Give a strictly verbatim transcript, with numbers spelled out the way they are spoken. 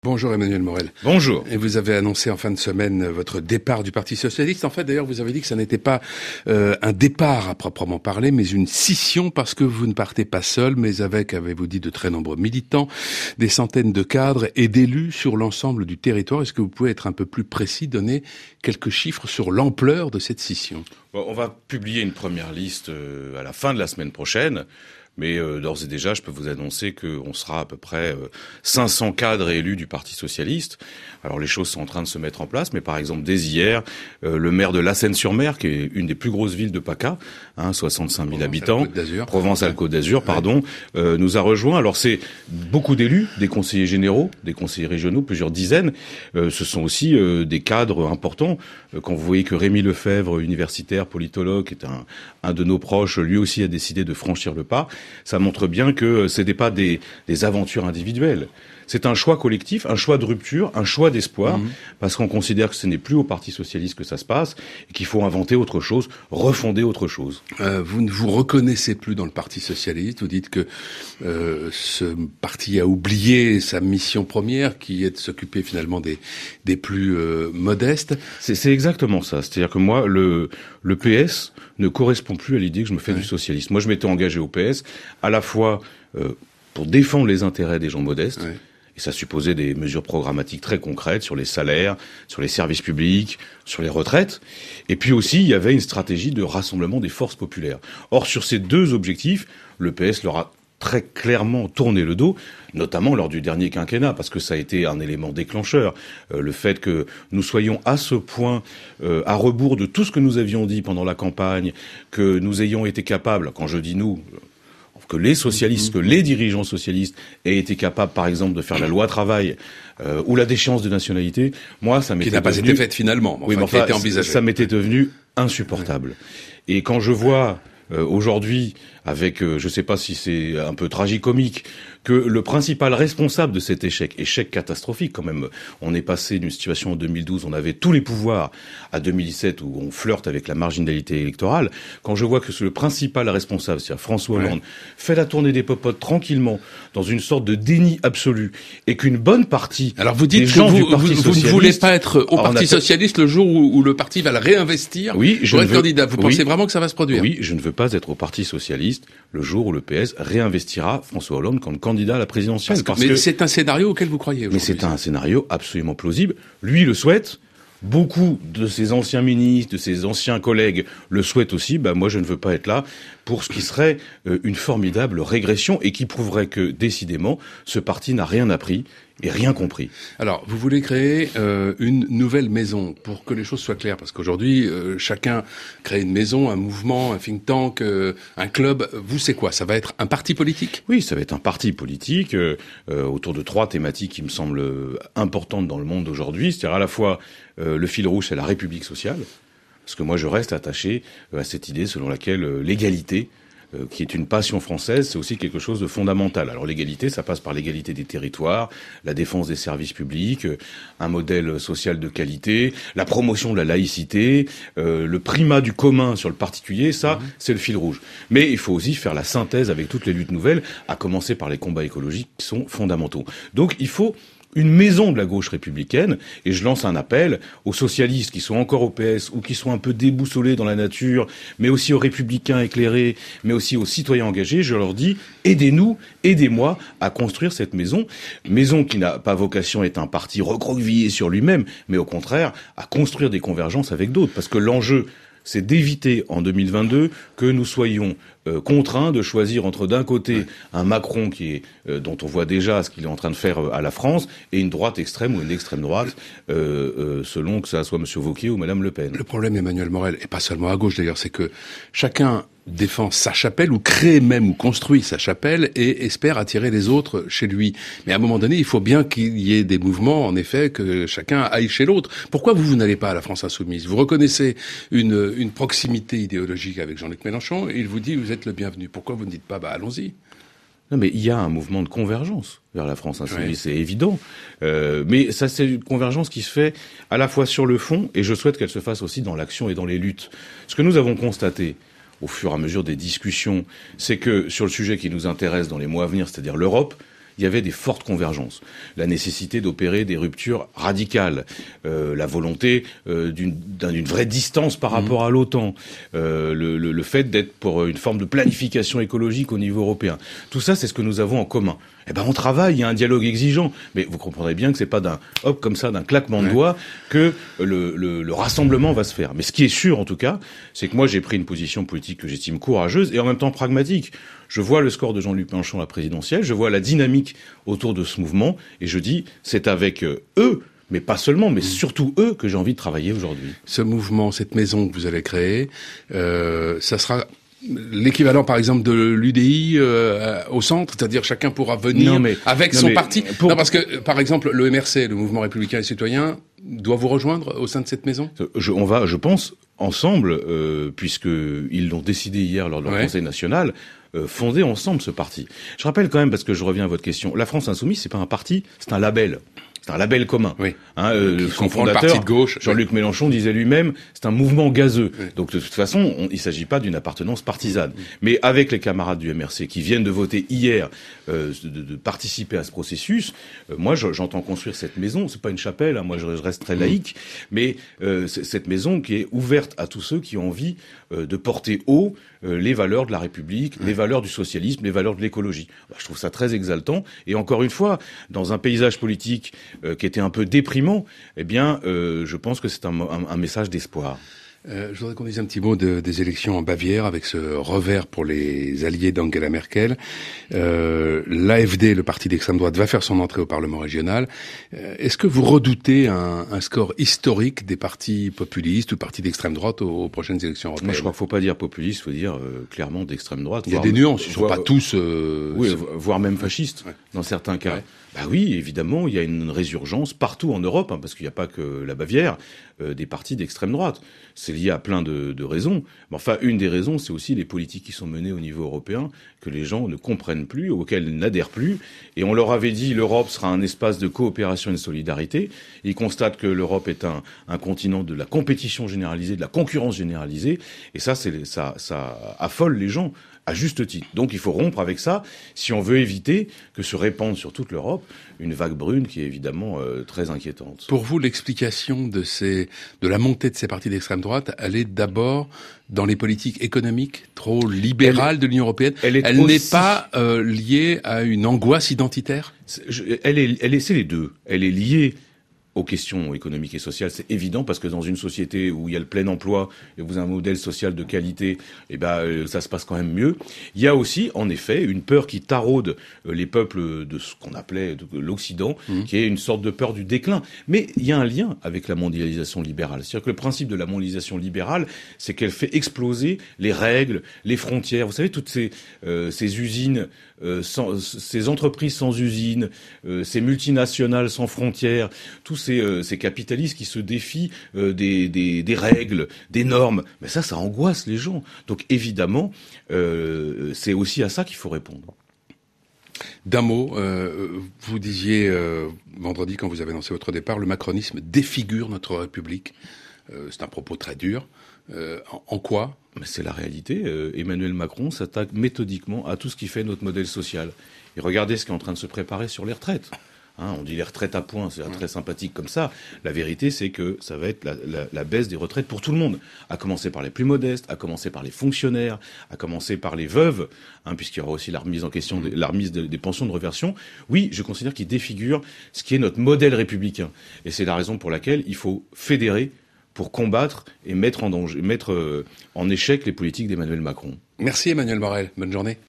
Bonjour Emmanuel Morel. Bonjour. Et vous avez annoncé en fin de semaine votre départ du Parti Socialiste. En fait, d'ailleurs, vous avez dit que ça n'était pas euh, un départ à proprement parler, mais une scission parce que vous ne partez pas seul, mais avec, avez-vous dit, de très nombreux militants, des centaines de cadres et d'élus sur l'ensemble du territoire. Est-ce que vous pouvez être un peu plus précis, donner quelques chiffres sur l'ampleur de cette scission ? Bon, on va publier une première liste euh, à la fin de la semaine prochaine. Mais euh, d'ores et déjà, je peux vous annoncer qu'on sera à peu près euh, cinq cents cadres et élus du Parti Socialiste. Alors les choses sont en train de se mettre en place, mais par exemple dès hier, euh, le maire de La Seyne-sur-Mer, qui est une des plus grosses villes de PACA, hein, soixante-cinq mille habitants, Provence-Alpes-Côte d'Azur, pardon, euh, nous a rejoints. Alors c'est beaucoup d'élus, des conseillers généraux, des conseillers régionaux, plusieurs dizaines. Euh, ce sont aussi euh, des cadres importants. Euh, quand vous voyez que Rémi Lefebvre, universitaire, politologue, qui est un, un de nos proches, lui aussi a décidé de franchir le pas. Ça montre bien que ce n'est pas des, des aventures individuelles. C'est un choix collectif, un choix de rupture, un choix d'espoir, mmh. parce qu'on considère que ce n'est plus au Parti Socialiste que ça se passe, et qu'il faut inventer autre chose, refonder autre chose. Euh, vous ne vous reconnaissez plus dans le Parti Socialiste. Vous dites que euh, ce parti a oublié sa mission première, qui est de s'occuper finalement des, des plus euh, modestes. C'est, c'est exactement ça. C'est-à-dire que moi, le, le P S ne correspond plus à l'idée que je me fais ouais. du socialisme. Moi, je m'étais engagé au P S, à la fois euh, pour défendre les intérêts des gens modestes, ouais. et ça supposait des mesures programmatiques très concrètes sur les salaires, sur les services publics, sur les retraites. Et puis aussi, il y avait une stratégie de rassemblement des forces populaires. Or, sur ces deux objectifs, le P S leur a très clairement tourné le dos, notamment lors du dernier quinquennat, parce que ça a été un élément déclencheur. Euh, le fait que nous soyons à ce point euh, à rebours de tout ce que nous avions dit pendant la campagne, que nous ayons été capables, quand je dis nous, que les socialistes, que les dirigeants socialistes aient été capables, par exemple, de faire la loi travail euh, ou la déchéance de nationalité, moi, ça m'était qui n'a pas devenu... été faite finalement, enfin, oui, mais enfin, qui a été envisagé. Ça m'était devenu insupportable. Ouais. Et quand je vois euh, aujourd'hui, avec, euh, je ne sais pas si c'est un peu tragicomique, que le principal responsable de cet échec, échec catastrophique quand même, on est passé d'une situation en deux mille douze, on avait tous les pouvoirs, à deux mille dix-sept où on flirte avec la marginalité électorale. Quand je vois que c'est le principal responsable, c'est-à-dire François Hollande, ouais. fait la tournée des popotes tranquillement, dans une sorte de déni absolu, et qu'une bonne partie Alors vous dites des que gens vous, du Parti vous, vous Socialiste... ne voulez pas être au Parti a... Socialiste le jour où, où le parti va le réinvestir oui, je pour être veux... candidat. Vous oui. pensez vraiment que ça va se produire ? Oui, je ne veux pas être au Parti Socialiste le jour où le P S réinvestira François Hollande comme candidat à la présidentielle. Parce que, parce mais que... c'est un scénario auquel vous croyez aujourd'hui. Mais c'est un scénario absolument plausible. Lui le souhaite. Beaucoup de ses anciens ministres, de ses anciens collègues le souhaitent aussi. Ben moi, je ne veux pas être là pour ce qui serait euh, une formidable régression et qui prouverait que, décidément, ce parti n'a rien appris et rien compris. Alors, vous voulez créer euh, une nouvelle maison pour que les choses soient claires, parce qu'aujourd'hui, euh, chacun crée une maison, un mouvement, un think tank, euh, un club. Vous, c'est quoi ? Ça va être un parti politique ? Oui, ça va être un parti politique euh, euh, autour de trois thématiques qui me semblent importantes dans le monde d'aujourd'hui. C'est-à-dire à la fois euh, le fil rouge, c'est la République sociale, parce que moi, je reste attaché euh, à cette idée selon laquelle euh, l'égalité, Euh, qui est une passion française, c'est aussi quelque chose de fondamental. Alors l'égalité, ça passe par l'égalité des territoires, la défense des services publics, euh, un modèle social de qualité, la promotion de la laïcité, euh, le primat du commun sur le particulier, ça, mmh. c'est le fil rouge. Mais il faut aussi faire la synthèse avec toutes les luttes nouvelles, à commencer par les combats écologiques qui sont fondamentaux. Donc il faut une maison de la gauche républicaine, et je lance un appel aux socialistes qui sont encore au P S ou qui sont un peu déboussolés dans la nature, mais aussi aux républicains éclairés, mais aussi aux citoyens engagés. Je leur dis, aidez-nous, aidez-moi à construire cette maison. Maison qui n'a pas vocation à être un parti recroquevillé sur lui-même, mais au contraire, à construire des convergences avec d'autres. Parce que l'enjeu, c'est d'éviter en deux mille vingt-deux que nous soyons euh, contraints de choisir entre d'un côté ouais. un Macron qui est euh, dont on voit déjà ce qu'il est en train de faire euh, à la France et une droite extrême ou une extrême droite euh, euh, selon que ça soit M. Wauquiez ou Mme Le Pen. Le problème, Emmanuel Morel, et pas seulement à gauche d'ailleurs, c'est que chacun défend sa chapelle ou crée même ou construit sa chapelle et espère attirer les autres chez lui. Mais à un moment donné, il faut bien qu'il y ait des mouvements, en effet, que chacun aille chez l'autre. Pourquoi vous, vous n'allez pas à la France Insoumise ? Vous reconnaissez une, une proximité idéologique avec Jean-Luc Mélenchon et il vous dit vous êtes le bienvenu. Pourquoi vous ne dites pas bah allons-y ? Non, mais il y a un mouvement de convergence vers la France Insoumise, oui. c'est évident. Euh, mais ça, c'est une convergence qui se fait à la fois sur le fond, et je souhaite qu'elle se fasse aussi dans l'action et dans les luttes. Ce que nous avons constaté au fur et à mesure des discussions, c'est que sur le sujet qui nous intéresse dans les mois à venir, c'est-à-dire l'Europe, il y avait des fortes convergences. La nécessité d'opérer des ruptures radicales, euh, la volonté euh, d'une, d'une vraie distance par rapport mmh. à l'OTAN, euh, le, le, le fait d'être pour une forme de planification écologique au niveau européen. Tout ça, c'est ce que nous avons en commun. Eh ben, on travaille, il y a un dialogue exigeant. Mais vous comprendrez bien que c'est pas d'un hop comme ça, d'un claquement de ouais. doigts que le, le, le rassemblement va se faire. Mais ce qui est sûr, en tout cas, c'est que moi, j'ai pris une position politique que j'estime courageuse et en même temps pragmatique. Je vois le score de Jean-Luc Mélenchon à la présidentielle, je vois la dynamique autour de ce mouvement et je dis, c'est avec eux, mais pas seulement, mais surtout eux que j'ai envie de travailler aujourd'hui. Ce mouvement, cette maison que vous allez créer, euh, ça sera l'équivalent, par exemple, de l'U D I euh, au centre, c'est-à-dire chacun pourra venir non, mais, avec non, son mais, parti. Pour... Non, parce que, par exemple, le M R C, le Mouvement républicain et citoyen, doit vous rejoindre au sein de cette maison. Je, on va, je pense, ensemble, euh, puisqu'ils l'ont décidé hier lors de leur ouais. Conseil national, euh, fonder ensemble ce parti. Je rappelle quand même, parce que je reviens à votre question, la France Insoumise, c'est pas un parti, c'est un label. C'est un label commun. Oui. Hein, euh, son fondateur, de gauche, Jean-Luc oui. Mélenchon, disait lui-même, c'est un mouvement gazeux. Oui. Donc de toute façon, on, il ne s'agit pas d'une appartenance partisane. Oui. Mais avec les camarades du M R C qui viennent de voter hier, euh, de, de participer à ce processus, euh, moi je, j'entends construire cette maison. C'est pas une chapelle, hein, moi je, je reste très laïque, oui. mais euh, c'est, cette maison qui est ouverte à tous ceux qui ont envie euh, de porter haut euh, les valeurs de la République, oui. les valeurs du socialisme, les valeurs de l'écologie. Bah, je trouve ça très exaltant. Et encore une fois, dans un paysage politique Euh, qui était un peu déprimant, eh bien, euh, je pense que c'est un, un, un message d'espoir. Euh, je voudrais qu'on dise un petit mot de, des élections en Bavière avec ce revers pour les alliés d'Angela Merkel. Euh, L'A F D, le parti d'extrême droite, va faire son entrée au Parlement régional. Euh, est-ce que vous redoutez un, un score historique des partis populistes ou partis d'extrême droite aux, aux prochaines élections européennes? Moi, je crois qu'il ne faut pas dire populiste, il faut dire euh, clairement d'extrême droite. Il y a des nuances, ils ne sont pas tous... Euh, oui, voire même fascistes, ouais. dans certains cas. Ouais. Bah oui, évidemment, il y a une résurgence partout en Europe, hein, parce qu'il n'y a pas que la Bavière, euh, des partis d'extrême droite. C'est lié à plein de, de raisons. Mais enfin, une des raisons, c'est aussi les politiques qui sont menées au niveau européen, que les gens ne comprennent plus, auxquelles ils n'adhèrent plus. Et on leur avait dit, l'Europe sera un espace de coopération et de solidarité. Ils constatent que l'Europe est un, un continent de la compétition généralisée, de la concurrence généralisée. Et ça, c'est, ça, ça affole les gens. À juste titre. Donc il faut rompre avec ça si on veut éviter que se répande sur toute l'Europe une vague brune qui est évidemment euh, très inquiétante. Pour vous, l'explication de ces, de la montée de ces partis d'extrême droite, elle est d'abord dans les politiques économiques trop libérales elle, de l'Union européenne. Elle, est elle aussi... n'est pas euh, liée à une angoisse identitaire. C'est, je, elle est, elle est, c'est les deux. Elle est liée aux questions économiques et sociales, c'est évident, parce que dans une société où il y a le plein emploi et vous avez un modèle social de qualité, eh ben euh, ça se passe quand même mieux. Il y a aussi, en effet, une peur qui taraude euh, les peuples de ce qu'on appelait de, l'Occident, mmh. qui est une sorte de peur du déclin. Mais il y a un lien avec la mondialisation libérale. C'est-à-dire que le principe de la mondialisation libérale, c'est qu'elle fait exploser les règles, les frontières. Vous savez, toutes ces, euh, ces usines, euh, sans, ces entreprises sans usines, euh, ces multinationales sans frontières, tous Ces, euh, ces capitalistes qui se défient euh, des, des, des règles, des normes. Mais ça, ça angoisse les gens. Donc évidemment, euh, c'est aussi à ça qu'il faut répondre. D'un mot, euh, vous disiez euh, vendredi, quand vous avez annoncé votre départ, le macronisme défigure notre République. Euh, c'est un propos très dur. Euh, en, en quoi ? Mais c'est la réalité. Euh, Emmanuel Macron s'attaque méthodiquement à tout ce qui fait notre modèle social. Et regardez ce qui est en train de se préparer sur les retraites. Hein, on dit les retraites à points, c'est très sympathique comme ça. La vérité, c'est que ça va être la, la, la baisse des retraites pour tout le monde, à commencer par les plus modestes, à commencer par les fonctionnaires, à commencer par les veuves, hein, puisqu'il y aura aussi la remise en question, des, la remise des, des pensions de réversion. Oui, je considère qu'il défigure ce qui est notre modèle républicain. Et c'est la raison pour laquelle il faut fédérer pour combattre et mettre en danger, mettre euh, en échec les politiques d'Emmanuel Macron. Merci Emmanuel Morel, bonne journée.